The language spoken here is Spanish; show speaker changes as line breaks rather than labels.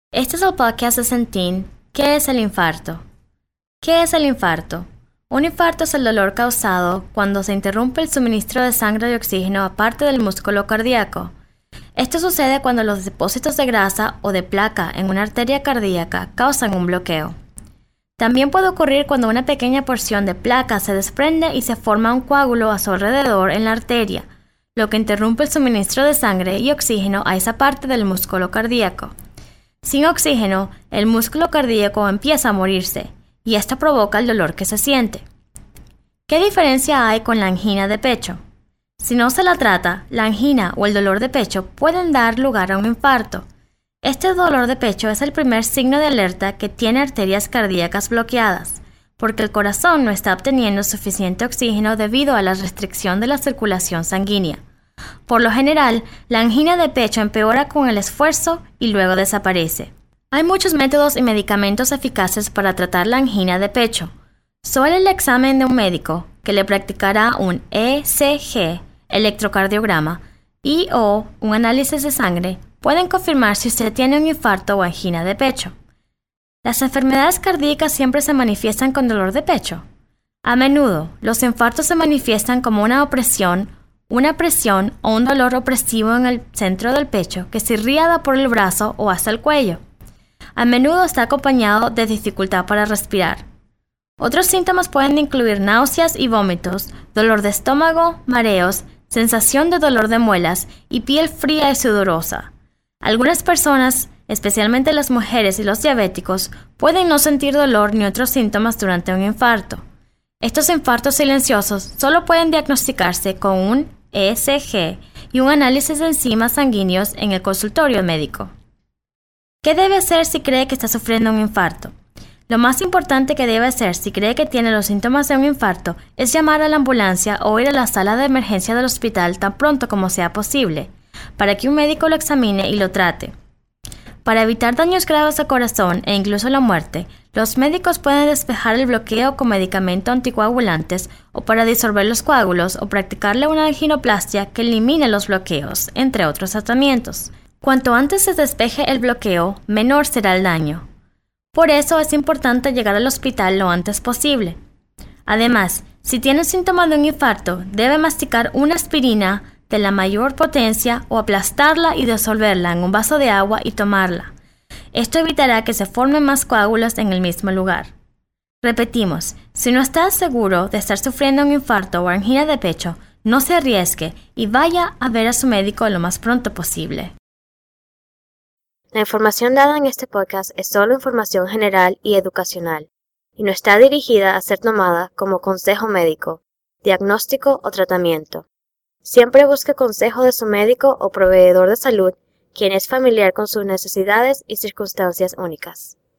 Este es el podcast de Centene. ¿Qué es el infarto? ¿Qué es el infarto? Un infarto es el dolor causado cuando se interrumpe el suministro de sangre y oxígeno a parte del músculo cardíaco. Esto sucede cuando los depósitos de grasa o de placa en una arteria cardíaca causan un bloqueo. También puede ocurrir cuando una pequeña porción de placa se desprende y se forma un coágulo a su alrededor en la arteria, lo que interrumpe el suministro de sangre y oxígeno a esa parte del músculo cardíaco. Sin oxígeno, el músculo cardíaco empieza a morirse, y esto provoca el dolor que se siente. ¿Qué diferencia hay con la angina de pecho? Si no se la trata, la angina o el dolor de pecho pueden dar lugar a un infarto. Este dolor de pecho es el primer signo de alerta que tiene arterias cardíacas bloqueadas, porque el corazón no está obteniendo suficiente oxígeno debido a la restricción de la circulación sanguínea. Por lo general, la angina de pecho empeora con el esfuerzo y luego desaparece. Hay muchos métodos y medicamentos eficaces para tratar la angina de pecho. Solo el examen de un médico, que le practicará un ECG, electrocardiograma, y/o un análisis de sangre, pueden confirmar si usted tiene un infarto o angina de pecho. ¿Las enfermedades cardíacas siempre se manifiestan con dolor de pecho? A menudo, los infartos se manifiestan como una presión o un dolor opresivo en el centro del pecho que se irradia por el brazo o hasta el cuello. A menudo está acompañado de dificultad para respirar. Otros síntomas pueden incluir náuseas y vómitos, dolor de estómago, mareos, sensación de dolor de muelas y piel fría y sudorosa. Algunas personas, especialmente las mujeres y los diabéticos, pueden no sentir dolor ni otros síntomas durante un infarto. Estos infartos silenciosos solo pueden diagnosticarse con un ECG y un análisis de enzimas sanguíneos en el consultorio médico. ¿Qué debe hacer si cree que está sufriendo un infarto? Lo más importante que debe hacer si cree que tiene los síntomas de un infarto es llamar a la ambulancia o ir a la sala de emergencia del hospital tan pronto como sea posible, para que un médico lo examine y lo trate. Para evitar daños graves al corazón e incluso la muerte, los médicos pueden despejar el bloqueo con medicamentos anticoagulantes o para disolver los coágulos o practicarle una angioplastia que elimine los bloqueos, entre otros tratamientos. Cuanto antes se despeje el bloqueo, menor será el daño. Por eso es importante llegar al hospital lo antes posible. Además, si tiene síntomas de un infarto, debe masticar una aspirina de la mayor potencia o aplastarla y disolverla en un vaso de agua y tomarla. Esto evitará que se formen más coágulos en el mismo lugar. Repetimos, si no está seguro de estar sufriendo un infarto o angina de pecho, no se arriesgue y vaya a ver a su médico lo más pronto posible.
La información dada en este podcast es solo información general y educacional, y no está dirigida a ser tomada como consejo médico, diagnóstico o tratamiento. Siempre busque consejo de su médico o proveedor de salud, quien es familiar con sus necesidades y circunstancias únicas.